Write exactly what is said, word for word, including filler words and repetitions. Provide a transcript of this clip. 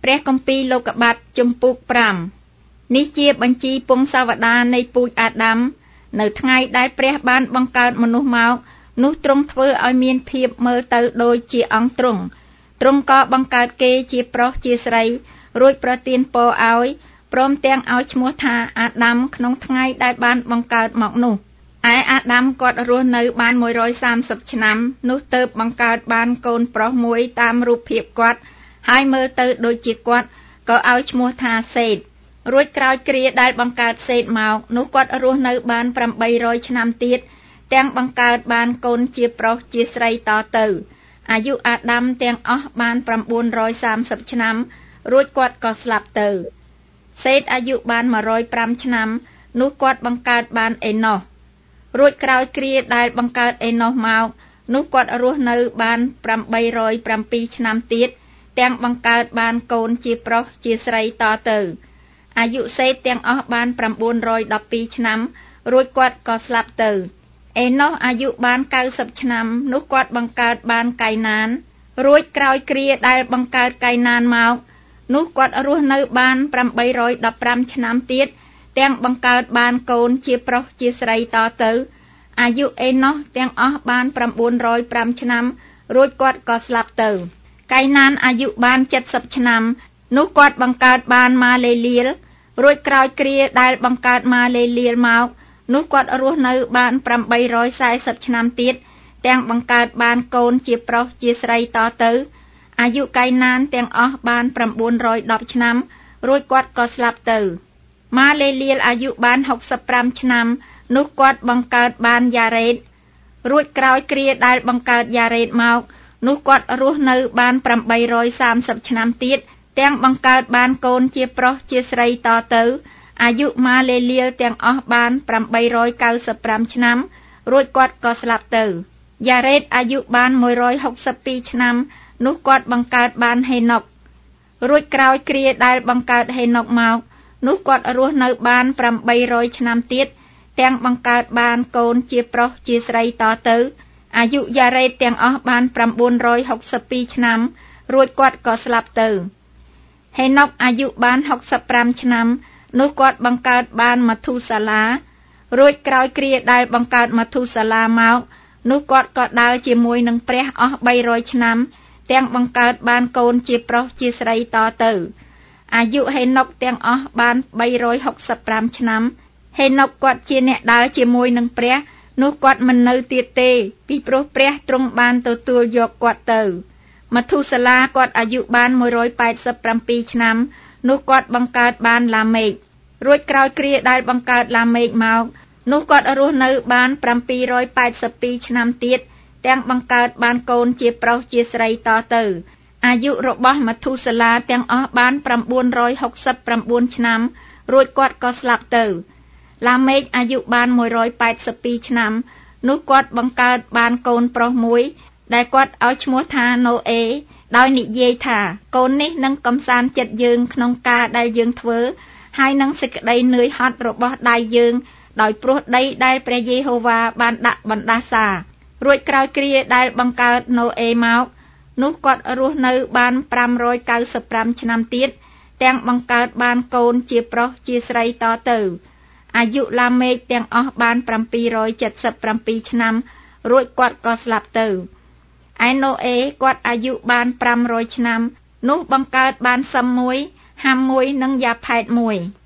ព្រះគម្ពីរលោកុបាតជំពូកប្រាំនេះជាបញ្ជីពងសាវតារនៃពូជអាដាមនៅថ្ងៃដែលព្រះបានបង្កើតមនុស្សមកនោះទ្រង់ធ្វើឲ្យមានភាពមើលទៅដូចជាអង្គទ្រង់ទ្រង់ក៏បង្កើតគេជាប្រុសជាស្រីរួចប្រទានពរឲ្យព្រមទាំងឲ្យឈ្មោះថាអាដាមក្នុងថ្ងៃដែលបានបង្កើតមកនោះឯអាដាមគាត់រស់នៅបានមួយរយសាមសិបឆ្នាំនោះទើបបង្កើតបានកូនប្រុសមួយតាមរូបភាពគាត់ហើយមើលទៅដូចជាគាត់ក៏ឲ្យឈ្មោះថាសេតរួចក្រោយគ្រាដែលបង្កើតសេតមកនោះគាត់រស់នៅបានប្រាំបីរយឆ្នាំទៀតទាំងបង្កើតបានកូនជាប្រុសជាស្រីតទៅអាយុអាដាមទាំងអស់បានប្រាំបួនរយសាមសិបឆ្នាំរួចគាត់ក៏ស្លាប់ទៅសេតអាយុបានមួយរយប្រាំឆ្នាំនោះគាត់បង្កើតបានអេណូសរួចក្រោយគ្រាដែលបង្កើតអេណូសមកនោះគាត់រស់នៅបានប្រាំបីរយប្រាំពីរឆ្នាំទៀតទាំងបង្កើតបានកូនជាប្រុសជាស្រីតទៅអាយុសេតទាំងអស់បានប្រាំបួនរយដប់ពីរឆ្នាំរួចគាត់ក៏ស្លាប់ទៅអេណូសអាយុបានកៅសិបឆ្នាំនោះគាត់បង្កើតបានកៃណានរួចក្រោយគ្រាដែលបង្កើតកៃណានមកនោះគាត់រស់នៅបានប្រាំបីរយដប់ប្រាំឆ្នាំទៀតទាំងបង្កើតបានកូនជាប្រុសជាស្រីតទៅអាយុអេណូសទាំងអស់បានប្រាំបួនរយប្រាំឆ្នាំរួចគាត់ក៏ស្លាប់ទៅកៃណានអាយុបានเจ็ดสิบឆ្នាំនោះគាត់បង្កើតបានម៉ាលេលៀលរួចក្រោយគ្រាដែលបង្កើតម៉ាលេលៀលមកនោះគាត់រស់នៅបានប្រាំបីរយសែសិបឆ្នាំទៀតទាំងបង្កើតបានកូនជាប្រុសជាស្រីតទៅអាយុកៃណានទាំងអស់បានប្រាំបួនរយដប់ឆ្នាំរួចគាត់ក៏ស្លាប់ទៅម៉ាលេលៀលអាយុបានហុកសិបប្រាំឆ្នាំនោះគាត់បង្កើតបានយ៉ារ៉េតរួចក្រោយគ្រាដែលបង្កើតយ៉ារ៉េតមកនោះគាត់រស់នៅបានប្រាំបីរយសាមសិបឆ្នាំទៀតទាំងបង្កើតបានកូនជាប្រុសជាស្រីតទៅអាយុម៉ាលេលៀលទាំងអស់បានប្រាំបីរយកៅសិបប្រាំឆ្នាំរួចគាត់ក៏ស្លាប់ទៅយ៉ារ៉េតអាយុបានមួយរយហុកសិបពីរឆ្នាំនោះគាត់បង្កើតបានហេណុករួចក្រោយគ្រាដែលបង្កើតហេណុកមកនោះគាត់រស់នៅបានប្រាំបីរយឆ្នាំទៀតទាំងបង្កើតបានកូនជាប្រុសជាស្រីតទៅអាយុយ៉ារ៉េតទាំងអស់បានប្រាំបួនរយហុកសិបពីរឆ្នាំរួចគាត់ក៏ស្លាប់ទៅហេណុកអាយុបានហុកសិបប្រាំឆ្នាំនោះគាត់បង្កើតបានម៉ាធូសាឡារួចក្រោយគ្រាដែលបង្កើតម៉ាធូសាឡាមកនោះគាត់ក៏ដើរជាមួយនឹងព្រះអស់បីរយឆ្នាំទាំងបង្កើតបានកូនជាប្រុសជាស្រីតទៅអាយុហេណុកទាំងអស់បានបីរយហុកសិបប្រាំឆ្នាំហេណុកគាត់ជាអ្នកដើរជាមួយនឹងព្រះនោះគាត់មិននៅទៀតទេពីព្រោះព្រះទ្រង់បានទទួលយកគាត់ទៅម៉ាធូសាឡាគាត់អាយុបានមួយរយប៉ែតសិបប្រាំពីរឆ្នាំនោះគាត់បង្កើតបានឡាមេករួចក្រោយគ្រាដែលបង្កើតឡាមេកមកនោះគាត់រស់នៅបានប្រាំពីរយប៉ែតសិបពីរឆ្នាំទៀតទាំងបង្កើតបានកូនជាប្រុសជាស្រីតទៅអាយុរបស់ម៉ាធូសាឡាទាំងអស់បានប្រាំបួនរយហុកសិបប្រាំបួនឆ្នាំរួចគាត់ក៏ស្លាប់ទៅឡាមេកអាយុបានមួយរយប៉ែតសិបពីរឆ្នាំនោះគាត់បង្កើតបានកូនប្រុសមួយដែលគាត់ឲ្យឈ្មោះថាណូអេដោយនិយាយថាកូននេះនឹងកំសាន្តចិត្តយើងក្នុងការដែលយើងធ្វើហើយនឹងសេចក្តីនឿយហត់របស់ដៃយើងដោយព្រោះដីដែលព្រះយេហូវ៉ាបានដាក់បណ្ដាសារួចក្រោយគ្រាដែលបង្កើតណូអេមកនោះគាត់រស់នៅបានប្រាំរយកៅសិបប្រាំឆ្នាំទៀតទាំងបង្កើតបានកូនជាប្រុសជាស្រីតទៅអាយុឡាមេកទាំងអស់បានប្រាំពីរយเจ็ดสิบប្រាំពីរឆ្នាំរួចគាត់ក៏ស្លាប់ទៅឯណូអេគាត់អាយុបានប្រាំរយឆ្នាំនោះបង្កើតបានសឹមមួយហាំមួយនិងយ៉ាផែតមួយ